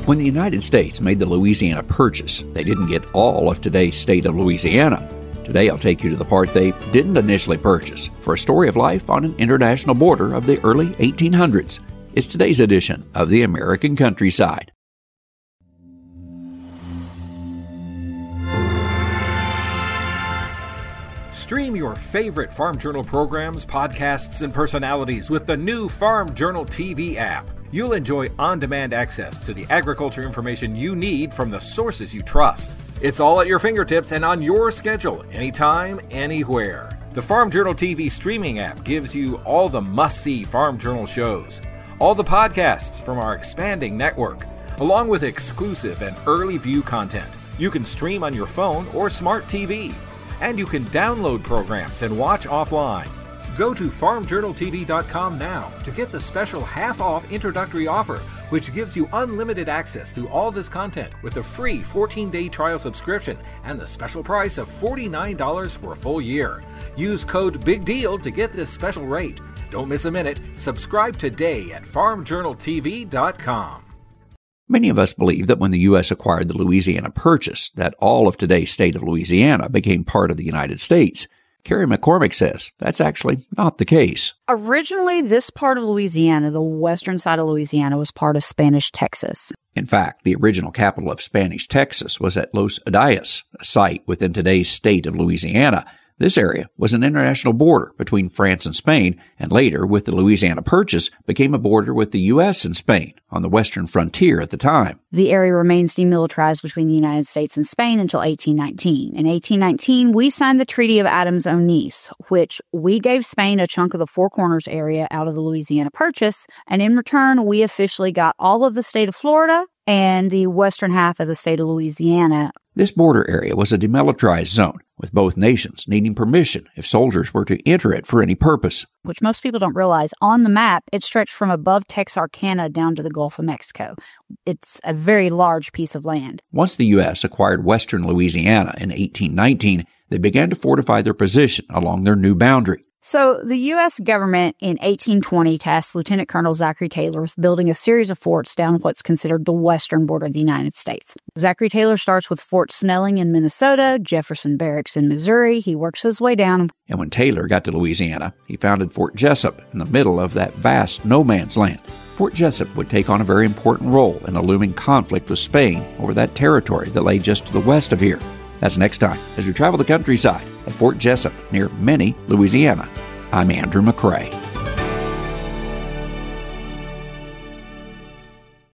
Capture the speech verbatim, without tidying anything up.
When the United States made the Louisiana Purchase, they didn't get all of today's state of Louisiana. Today I'll take you to the part they didn't initially purchase for a story of life on an international border of the early eighteen hundreds. It's today's edition of the American Countryside. Stream your favorite Farm Journal programs, podcasts, and personalities with the new Farm Journal T V app. You'll enjoy on-demand access to the agriculture information you need from the sources you trust. It's all at your fingertips and on your schedule, anytime, anywhere. The Farm Journal T V streaming app gives you all the must-see Farm Journal shows, all the podcasts from our expanding network, along with exclusive and early view content. You can stream on your phone or smart T V, and you can download programs and watch offline. Go to farm journal t v dot com now to get the special half-off introductory offer, which gives you unlimited access to all this content with a free fourteen-day trial subscription and the special price of forty-nine dollars for a full year. Use code BIGDEAL to get this special rate. Don't miss a minute. Subscribe today at farm journal t v dot com. Many of us believe that when the U S acquired the Louisiana Purchase, that all of today's state of Louisiana became part of the United States. Carrie McCormick says that's actually not the case. Originally, this part of Louisiana, the western side of Louisiana, was part of Spanish Texas. In fact, the original capital of Spanish Texas was at Los Adayas, a site within today's state of Louisiana. This area was an international border between France and Spain, and later, with the Louisiana Purchase, became a border with the U S and Spain on the western frontier at the time. The area remains demilitarized between the United States and Spain until eighteen nineteen. In eighteen nineteen, we signed the Treaty of Adams-Onís, which we gave Spain a chunk of the Four Corners area out of the Louisiana Purchase, and in return, we officially got all of the state of Florida and the western half of the state of Louisiana. This border area was a demilitarized zone, with both nations needing permission if soldiers were to enter it for any purpose. Which most people don't realize, on the map, it stretched from above Texarkana down to the Gulf of Mexico. It's a very large piece of land. Once the U S acquired western Louisiana in eighteen nineteen, they began to fortify their position along their new boundary. So the U S government in eighteen twenty tasked Lieutenant Colonel Zachary Taylor with building a series of forts down what's considered the western border of the United States. Zachary Taylor starts with Fort Snelling in Minnesota, Jefferson Barracks in Missouri. He works his way down. And when Taylor got to Louisiana, he founded Fort Jessup in the middle of that vast no-man's land. Fort Jessup would take on a very important role in a looming conflict with Spain over that territory that lay just to the west of here. That's next time as we travel the countryside at Fort Jessup near Many, Louisiana. I'm Andrew McCrae.